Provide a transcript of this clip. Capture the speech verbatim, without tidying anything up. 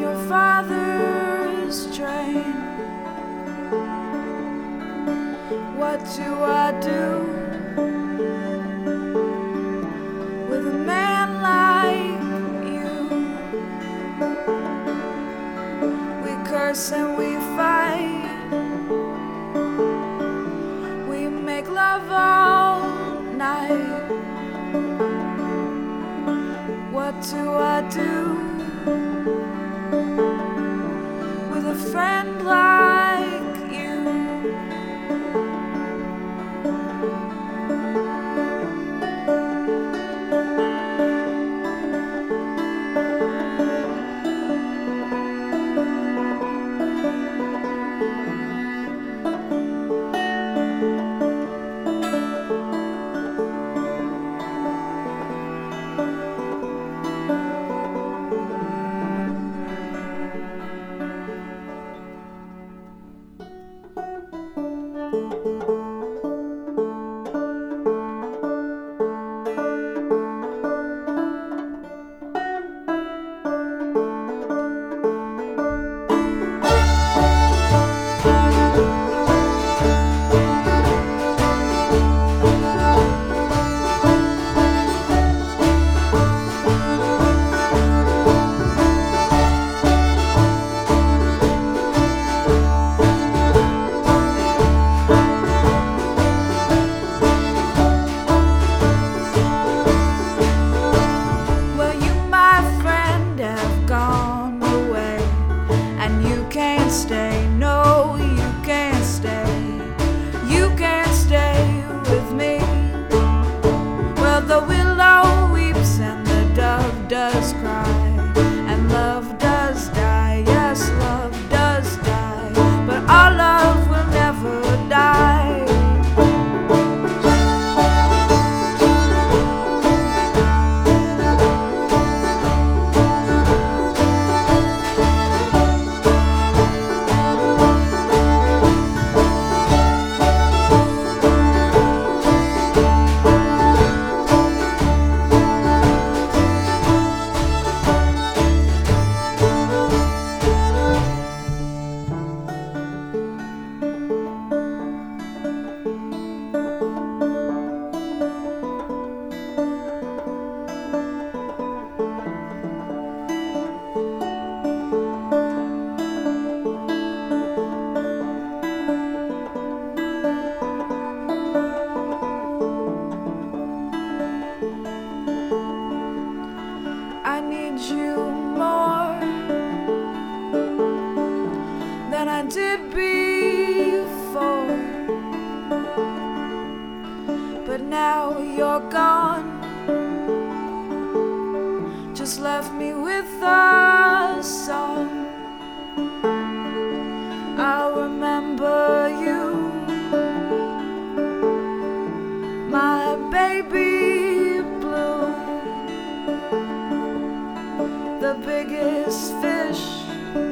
your father's train. What do I do with a man like you? We curse and we fight, we make love all night. What do I do with a friend like you? Stay, no, you can't stay. You can't stay with me. Well, the willow weeps and the dove does cry, and love does die. Yes, love does die, but our love will never die. I need you more than I did before, but now you're gone, just left me with a song. I'll remember you, my baby blue, the biggest fish